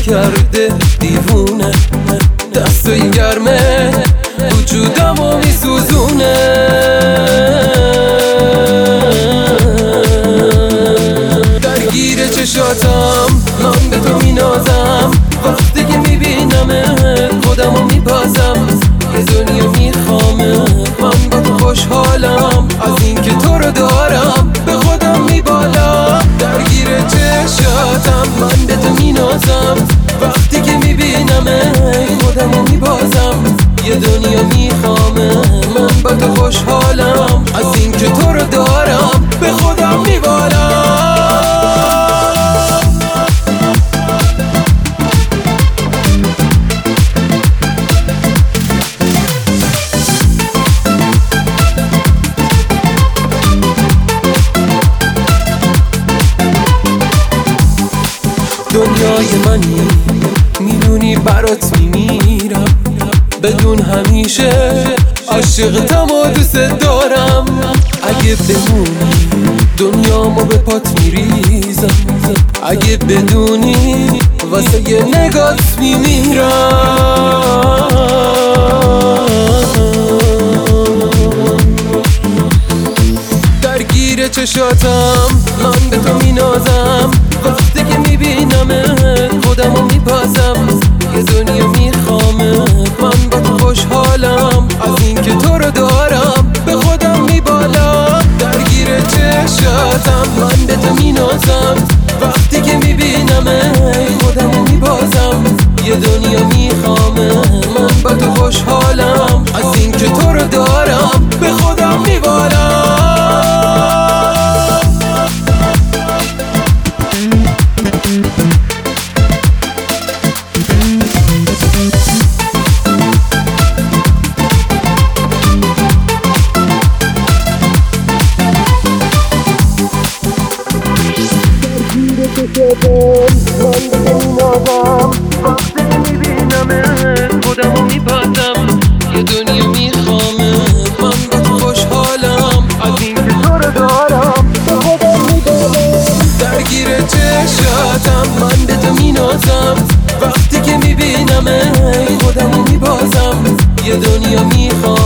کرده دیوونه، دستای گرمه وجودمو میسوزونه. درگیر چشاتم من به تو مینازم، وقتی که میبینمت خودمو میبازم. یه دنیا میخوامه من با تو خوشحالم، از این که تو رو دارم به خودم میبالم. درگیر چشاتم من به تو مینازم، وقتی که میبینمت خودمو میبازم. یه دنیا میخوامه من با تو خوشحالم، از این که تو رو دارم به خودم میبالم. دنیای منی میدونی برات میمیرم، بدون همیشه عاشقتم و دوست دارم. اگه بمونی دنیامو به پات میریزم، اگه بدونی واسه یه نگات میمیرم. درگیر چشاتم من به تو مینازم، وقتی که میبینمت خودمو میبازم. یه دنیا میخوامه من با تو خوشحالم، از این که تو رو دارم به خودم میبالم. درگیر چشاتم من به تو مینازم، وقتی که میبینمت خودمو میبازم. یه دنیا میخوامه من با تو خوشحالم، از این که تو رو دارم به خودم میبالم. وقتی میبینمت خودمو میبازم. یه دنیا میخوامه من با تو خوشحالم، از این که تو رو دارم به خودم میبالم. درگیر چشاتم من به تو مینازم، وقتی که میبینمت خودمو میبازم. یه دنیا میخوام